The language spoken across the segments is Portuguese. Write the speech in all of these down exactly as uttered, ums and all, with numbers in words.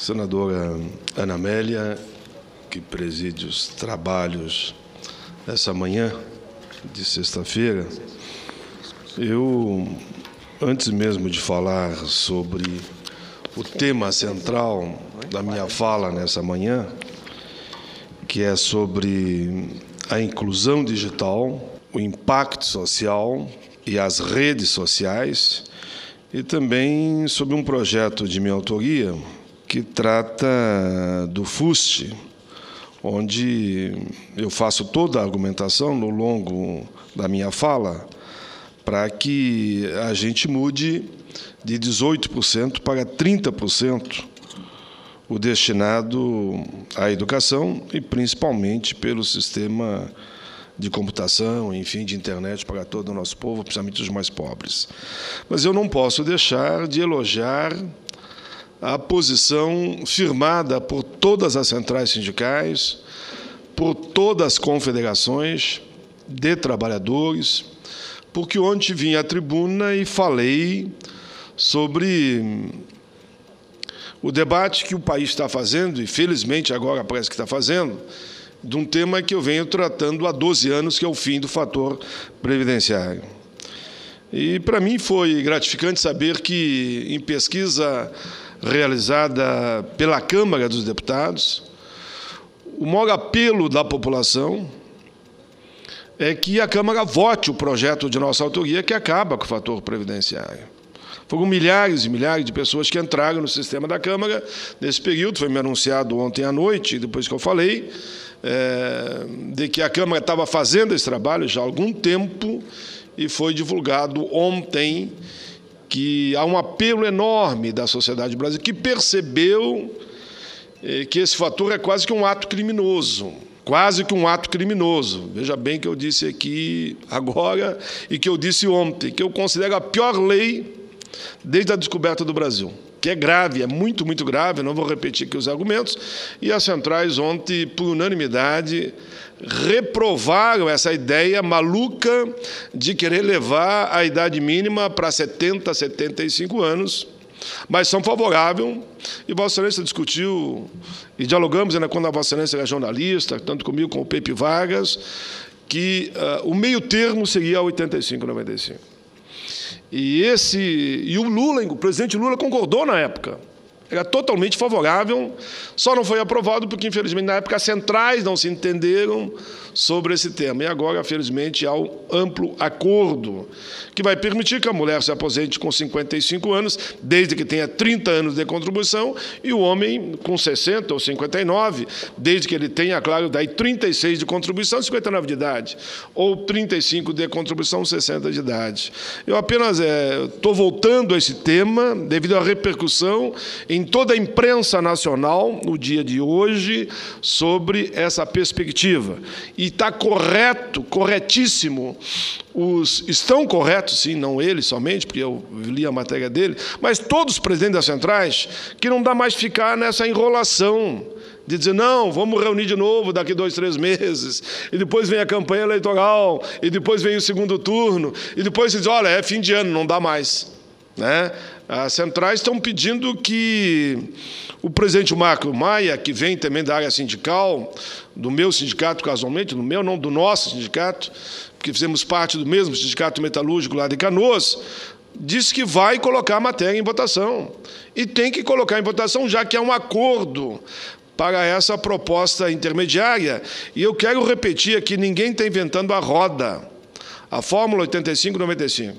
Senadora Ana Amélia, que preside os trabalhos essa manhã de sexta-feira, eu, antes mesmo de falar sobre o tema central da minha fala nessa manhã, que é sobre a inclusão digital, o impacto social e as redes sociais, e também sobre um projeto de minha autoria que trata do FUST, onde eu faço toda a argumentação no longo da minha fala para que a gente mude de dezoito por cento para trinta por cento o destinado à educação e principalmente pelo sistema de computação, enfim, de internet para todo o nosso povo, principalmente os mais pobres. Mas eu não posso deixar de elogiar a posição firmada por todas as centrais sindicais, por todas as confederações de trabalhadores, porque ontem vim à tribuna e falei sobre o debate que o país está fazendo, e felizmente agora parece que está fazendo, de um tema que eu venho tratando há doze anos, que é o fim do fator previdenciário. E, para mim, foi gratificante saber que, em pesquisa realizada pela Câmara dos Deputados, o maior apelo da população é que a Câmara vote o projeto de nossa autoria que acaba com o fator previdenciário. Foram milhares e milhares de pessoas que entraram no sistema da Câmara nesse período, foi me anunciado ontem à noite, depois que eu falei, é, de que a Câmara estava fazendo esse trabalho já há algum tempo, e foi divulgado ontem que há um apelo enorme da sociedade brasileira que percebeu que esse fator é quase que um ato criminoso, quase que um ato criminoso. Veja bem que eu disse aqui agora e que eu disse ontem, que eu considero a pior lei desde a descoberta do Brasil, que é grave, é muito, muito grave, não vou repetir aqui os argumentos, e as centrais ontem, por unanimidade, reprovaram essa ideia maluca de querer levar a idade mínima para setenta, setenta e cinco anos, mas são favoráveis, e Vossa Excelência discutiu, e dialogamos ainda quando a Vossa Excelência era jornalista, tanto comigo como o Pepe Vargas, que uh, o meio termo seria oitenta e cinco, noventa e cinco. E, esse, e o Lula, o presidente Lula concordou na época, era totalmente favorável, só não foi aprovado porque, infelizmente, na época, as centrais não se entenderam sobre esse tema. E agora, felizmente, há um amplo acordo que vai permitir que a mulher se aposente com cinquenta e cinco anos, desde que tenha trinta anos de contribuição, e o homem com sessenta ou cinquenta e nove, desde que ele tenha, claro, daí trinta e seis de contribuição, cinquenta e nove de idade, ou trinta e cinco de contribuição, sessenta de idade. Eu apenas estou é, voltando a esse tema, devido à repercussão em toda a imprensa nacional, no dia de hoje, sobre essa perspectiva. E está correto, corretíssimo, os, estão corretos, sim, não ele somente, porque eu li a matéria dele, mas todos os presidentes das centrais, que não dá mais ficar nessa enrolação de dizer, não, vamos reunir de novo daqui dois, três meses, e depois vem a campanha eleitoral, e depois vem o segundo turno, e depois se diz, olha, é fim de ano, não dá mais, né? As centrais estão pedindo que o presidente Marco Maia, que vem também da área sindical, do meu sindicato, casualmente, do meu, não, do nosso sindicato, porque fizemos parte do mesmo sindicato metalúrgico lá de Canoas, disse que vai colocar a matéria em votação. E tem que colocar em votação, já que há um acordo para essa proposta intermediária. E eu quero repetir aqui, ninguém está inventando a roda. A fórmula oitenta e cinco, noventa e cinco.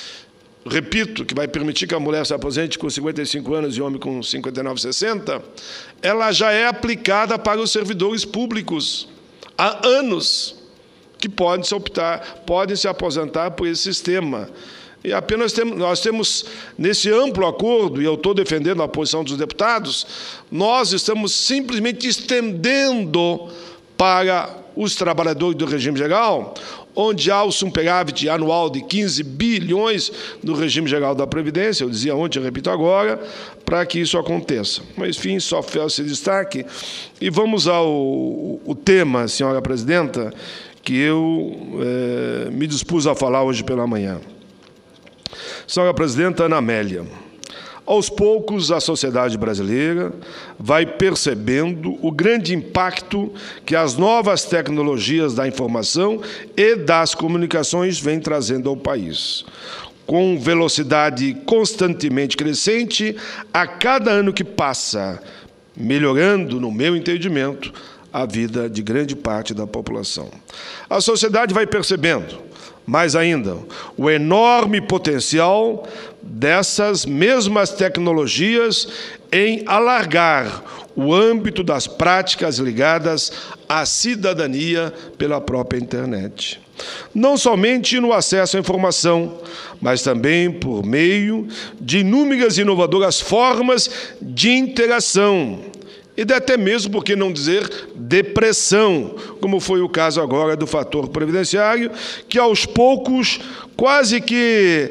Repito, que vai permitir que a mulher se aposente com cinquenta e cinco anos e o homem com cinquenta e nove, sessenta, ela já é aplicada para os servidores públicos há anos, que podem se optar, podem se aposentar por esse sistema. E apenas temos, nós temos, nesse amplo acordo, e eu estou defendendo a posição dos deputados, nós estamos simplesmente estendendo para os trabalhadores do regime geral, onde há o superávit anual de quinze bilhões no regime geral da Previdência, eu dizia ontem, eu repito agora, para que isso aconteça. Mas, enfim, só esse destaque. E vamos ao o tema, senhora presidenta, que eu é, me dispus a falar hoje pela manhã. Senhora presidenta Ana Amélia, Aos poucos, a sociedade brasileira vai percebendo o grande impacto que as novas tecnologias da informação e das comunicações vêm trazendo ao país. Com velocidade constantemente crescente, a cada ano que passa, melhorando, no meu entendimento, a vida de grande parte da população. A sociedade vai percebendo, mais ainda, o enorme potencial dessas mesmas tecnologias em alargar o âmbito das práticas ligadas à cidadania pela própria internet. Não somente no acesso à informação, mas também por meio de inúmeras e inovadoras formas de interação, e até mesmo, por que não dizer, depressão, como foi o caso agora do fator previdenciário, que aos poucos, quase que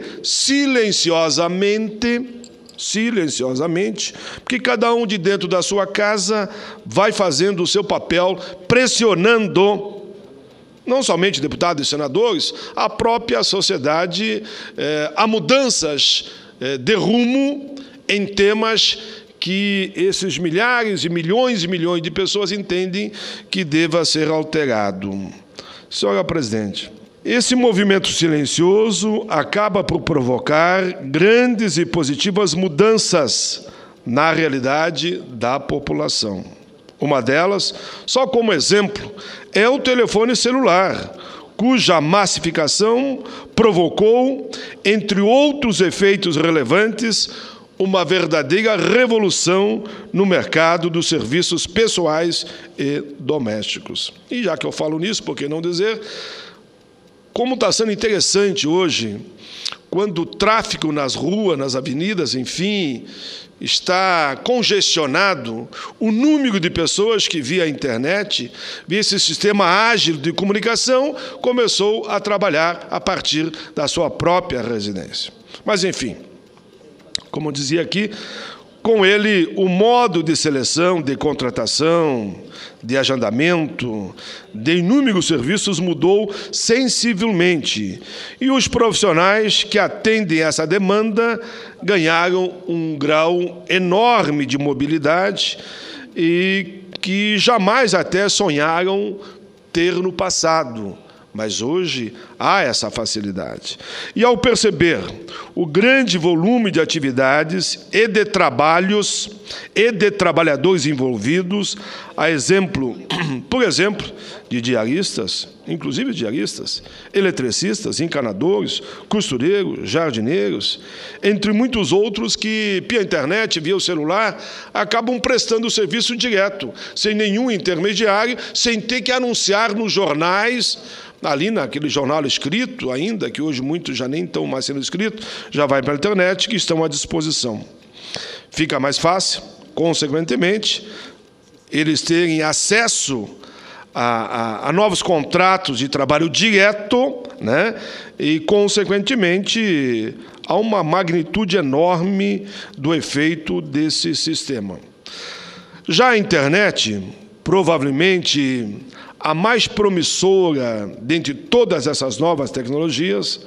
silenciosamente, silenciosamente, porque cada um de dentro da sua casa vai fazendo o seu papel, pressionando, não somente deputados e senadores, a própria sociedade eh, a mudanças eh, de rumo em temas que esses milhares e milhões e milhões de pessoas entendem que deva ser alterado. Senhora Presidente, esse movimento silencioso acaba por provocar grandes e positivas mudanças na realidade da população. Uma delas, só como exemplo, é o telefone celular, cuja massificação provocou, entre outros efeitos relevantes, uma verdadeira revolução no mercado dos serviços pessoais e domésticos. E já que eu falo nisso, por que não dizer, como está sendo interessante hoje, quando o tráfego nas ruas, nas avenidas, enfim, está congestionado, o número de pessoas que via a internet, via esse sistema ágil de comunicação, começou a trabalhar a partir da sua própria residência. Mas, enfim, como eu dizia aqui, com ele o modo de seleção, de contratação, de agendamento, de inúmeros serviços mudou sensivelmente. E os profissionais que atendem essa demanda ganharam um grau enorme de mobilidade e que jamais até sonharam ter no passado. Mas hoje há essa facilidade. E ao perceber o grande volume de atividades e de trabalhos e de trabalhadores envolvidos, a exemplo, por exemplo, de diaristas, inclusive diaristas, eletricistas, encanadores, costureiros, jardineiros, entre muitos outros que, via internet, via o celular, acabam prestando o serviço direto, sem nenhum intermediário, sem ter que anunciar nos jornais, ali naquele jornal escrito ainda, que hoje muitos já nem estão mais sendo escritos, já vai para a internet, que estão à disposição. Fica mais fácil, consequentemente, eles terem acesso a, a, a novos contratos de trabalho direto, né? E, consequentemente, a uma magnitude enorme do efeito desse sistema. Já a internet, provavelmente a mais promissora dentre todas essas novas tecnologias,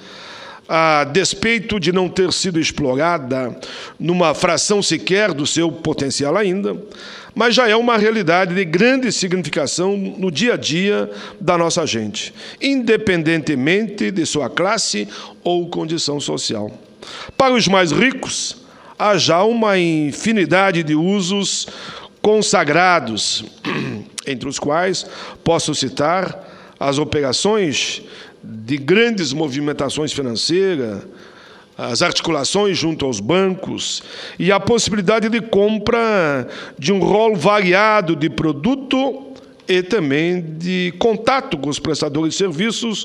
a despeito de não ter sido explorada numa fração sequer do seu potencial ainda, mas já é uma realidade de grande significação no dia a dia da nossa gente, independentemente de sua classe ou condição social. Para os mais ricos, há já uma infinidade de usos consagrados, entre os quais posso citar as operações de grandes movimentações financeiras, as articulações junto aos bancos e a possibilidade de compra de um rol variado de produto e também de contato com os prestadores de serviços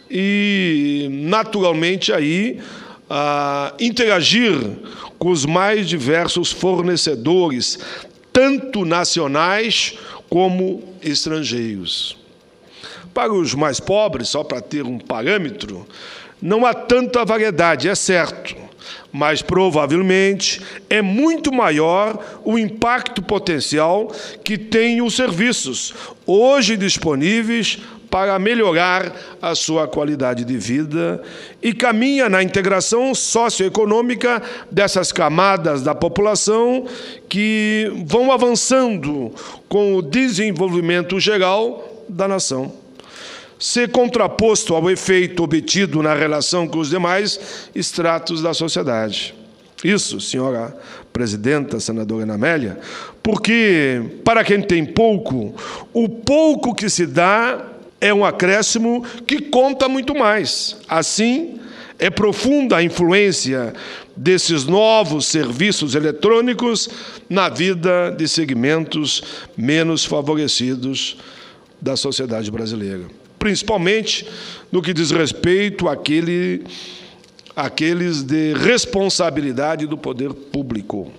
e, naturalmente, aí, a interagir com os mais diversos fornecedores, tanto nacionais como estrangeiros. Para os mais pobres, só para ter um parâmetro, não há tanta variedade, é certo, mas provavelmente é muito maior o impacto potencial que têm os serviços hoje disponíveis para melhorar a sua qualidade de vida e caminha na integração socioeconômica dessas camadas da população que vão avançando com o desenvolvimento geral da nação. Ser contraposto ao efeito obtido na relação com os demais estratos da sociedade. Isso, senhora presidenta, senadora Ana Amélia, porque, para quem tem pouco, o pouco que se dá é um acréscimo que conta muito mais. Assim, é profunda a influência desses novos serviços eletrônicos na vida de segmentos menos favorecidos da sociedade brasileira, principalmente no que diz respeito àquele, àqueles de responsabilidade do poder público.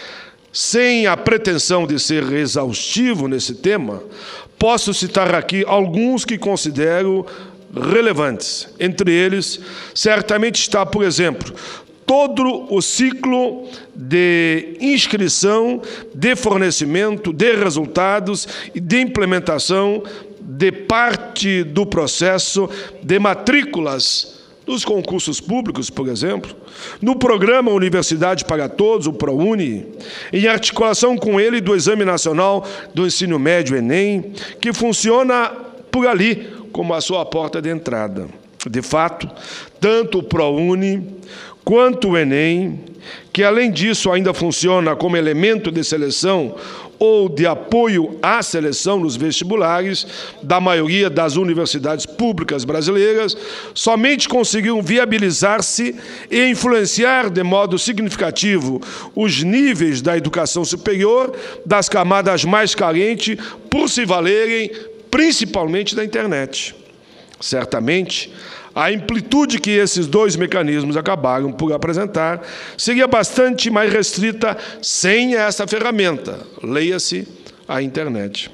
Sem a pretensão de ser exaustivo nesse tema, posso citar aqui alguns que considero relevantes. Entre eles, certamente está, por exemplo, todo o ciclo de inscrição, de fornecimento, de resultados e de implementação de parte do processo de matrículas dos concursos públicos, por exemplo, no programa Universidade para Todos, o ProUni, em articulação com ele do Exame Nacional do Ensino Médio, Enem, que funciona por ali como a sua porta de entrada. De fato, tanto o ProUni quanto o Enem, que além disso ainda funciona como elemento de seleção ou de apoio à seleção nos vestibulares da maioria das universidades públicas brasileiras, somente conseguiram viabilizar-se e influenciar de modo significativo os níveis da educação superior das camadas mais carentes por se valerem principalmente da internet. Certamente, a amplitude que esses dois mecanismos acabaram por apresentar seria bastante mais restrita sem essa ferramenta, leia-se a internet.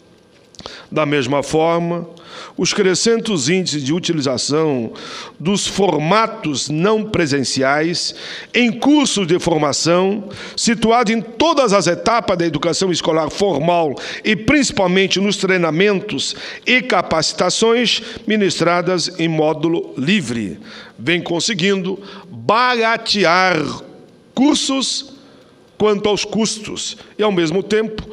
Da mesma forma, os crescentes índices de utilização dos formatos não presenciais em cursos de formação, situados em todas as etapas da educação escolar formal e principalmente nos treinamentos e capacitações ministradas em módulo livre, vem conseguindo baratear cursos quanto aos custos e, ao mesmo tempo,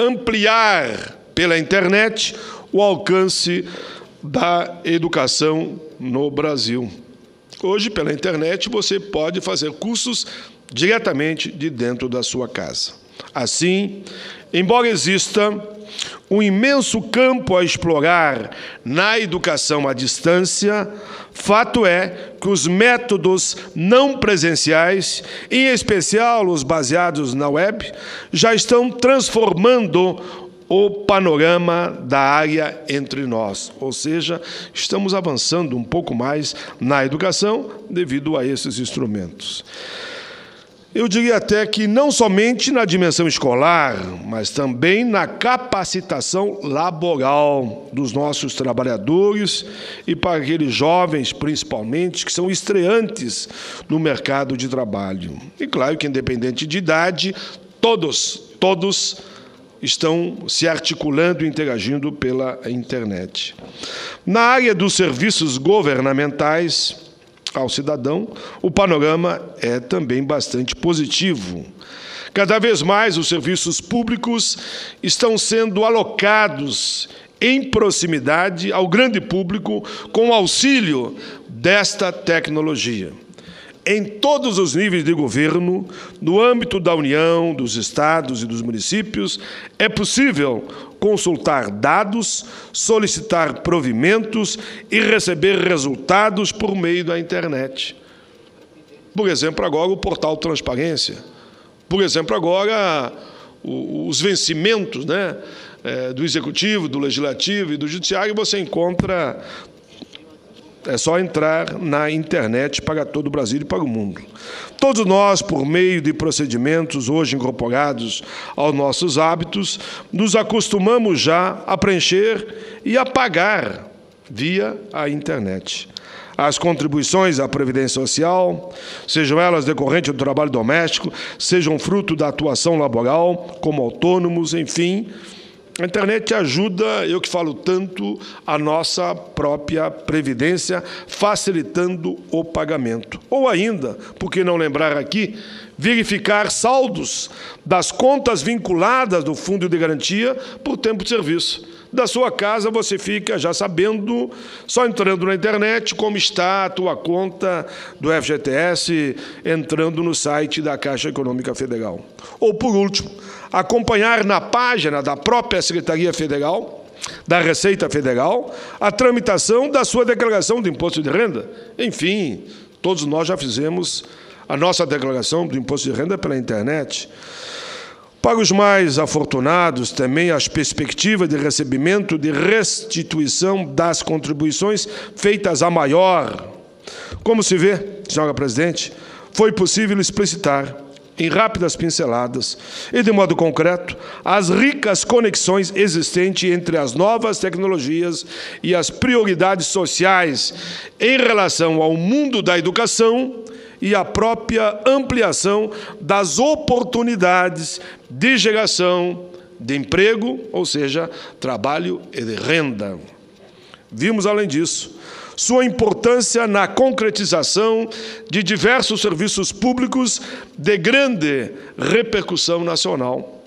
ampliar pela internet o alcance da educação no Brasil. Hoje, pela internet, você pode fazer cursos diretamente de dentro da sua casa. Assim, embora exista um imenso campo a explorar na educação à distância, fato é que os métodos não presenciais, em especial os baseados na web, já estão transformando o panorama da área entre nós, ou seja, estamos avançando um pouco mais na educação devido a esses instrumentos. Eu diria até que não somente na dimensão escolar, mas também na capacitação laboral dos nossos trabalhadores e para aqueles jovens, principalmente, que são estreantes no mercado de trabalho. E claro que, independente de idade, todos, todos estão se articulando e interagindo pela internet. Na área dos serviços governamentais ao cidadão, o panorama é também bastante positivo. Cada vez mais os serviços públicos estão sendo alocados em proximidade ao grande público com o auxílio desta tecnologia. Em todos os níveis de governo, no âmbito da União, dos estados e dos municípios, é possível consultar dados, solicitar provimentos e receber resultados por meio da internet. Por exemplo, agora o portal Transparência. Por exemplo, agora os vencimentos, né, do Executivo, do Legislativo e do Judiciário, você encontra. É só entrar na internet para todo o Brasil e para o mundo. Todos nós, por meio de procedimentos hoje incorporados aos nossos hábitos, nos acostumamos já a preencher e a pagar via a internet. As contribuições à Previdência Social, sejam elas decorrentes do trabalho doméstico, sejam fruto da atuação laboral, como autônomos, enfim, A internet ajuda, eu que falo tanto, a nossa própria previdência, facilitando o pagamento. Ou ainda, por que não lembrar aqui, verificar saldos das contas vinculadas do Fundo de Garantia por tempo de serviço. Da sua casa você fica já sabendo, só entrando na internet, como está a tua conta do F G T S, entrando no site da Caixa Econômica Federal. Ou, por último, acompanhar na página da própria Secretaria Federal, da Receita Federal, a tramitação da sua declaração de imposto de renda. Enfim, todos nós já fizemos a nossa declaração do imposto de renda pela internet. Para os mais afortunados, também as perspectivas de recebimento de restituição das contribuições feitas a maior. Como se vê, senhora presidente, foi possível explicitar, em rápidas pinceladas e de modo concreto, as ricas conexões existentes entre as novas tecnologias e as prioridades sociais em relação ao mundo da educação e a própria ampliação das oportunidades de geração de emprego, ou seja, trabalho e de renda. Vimos, além disso, sua importância na concretização de diversos serviços públicos de grande repercussão nacional,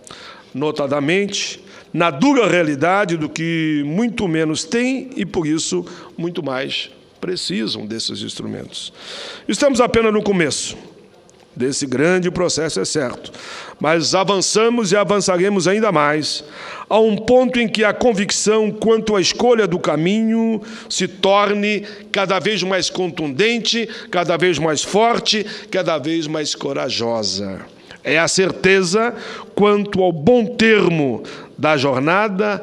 notadamente na dura realidade do que muito menos tem e, por isso, muito mais precisam desses instrumentos. Estamos apenas no começo desse grande processo, é certo, mas avançamos e avançaremos ainda mais a um ponto em que a convicção quanto à escolha do caminho se torne cada vez mais contundente, cada vez mais forte, cada vez mais corajosa. É a certeza quanto ao bom termo da jornada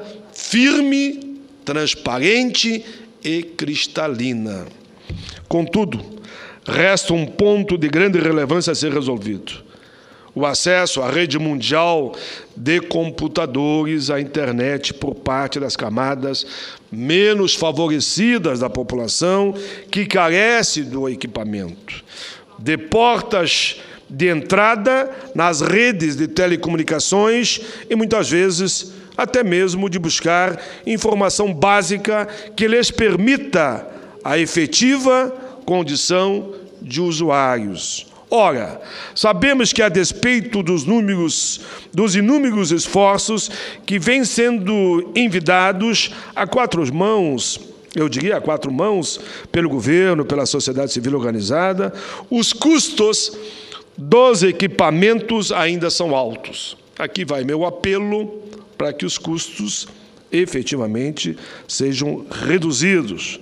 firme, transparente e cristalina. Contudo, resta um ponto de grande relevância a ser resolvido: o acesso à rede mundial de computadores à internet por parte das camadas menos favorecidas da população que carece do equipamento, de portas de entrada nas redes de telecomunicações e, muitas vezes, até mesmo de buscar informação básica que lhes permita a efetiva condição de usuários. Ora, sabemos que, a despeito dos números, dos inúmeros esforços que vêm sendo envidados a quatro mãos, eu diria a quatro mãos, pelo governo, pela sociedade civil organizada, os custos dos equipamentos ainda são altos. Aqui vai meu apelo para que os custos efetivamente sejam reduzidos.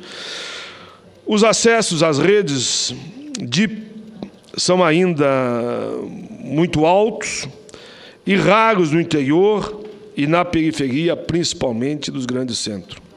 Os acessos às redes de, são ainda muito altos e raros no interior e na periferia, principalmente dos grandes centros.